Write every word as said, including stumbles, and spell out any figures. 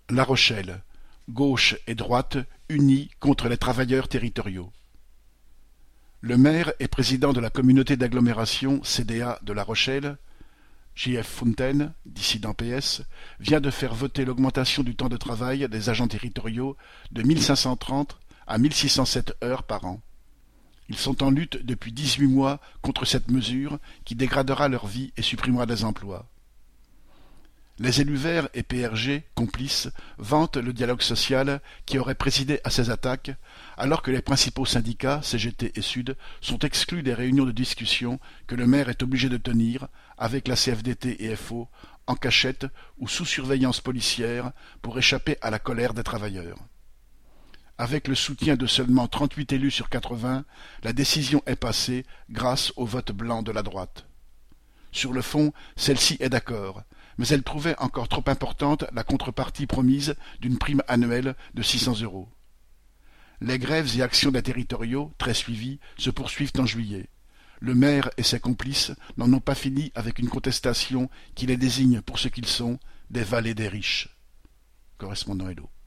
La Rochelle, gauche et droite unis contre les travailleurs territoriaux. Le maire et président de la communauté d'agglomération C D A de La Rochelle, J F Fontaine, dissident P S, vient de faire voter l'augmentation du temps de travail des agents territoriaux de mille cinq cent trente à mille six cent sept heures par an. Ils sont en lutte depuis dix-huit mois contre cette mesure qui dégradera leur vie et supprimera des emplois. Les élus verts et P R G, complices, vantent le dialogue social qui aurait présidé à ces attaques, alors que les principaux syndicats, C G T et Sud, sont exclus des réunions de discussion que le maire est obligé de tenir avec la C F D T et F O, en cachette ou sous surveillance policière pour échapper à la colère des travailleurs. Avec le soutien de seulement trente-huit élus sur quatre-vingts, la décision est passée grâce au vote blanc de la droite. Sur le fond, celle-ci est d'accord, mais elle trouvait encore trop importante la contrepartie promise d'une prime annuelle de six cents euros. Les grèves et actions des territoriaux, très suivies, se poursuivent en juillet. Le maire et ses complices n'en ont pas fini avec une contestation qui les désigne pour ce qu'ils sont, des valets des riches. Correspondant Hello.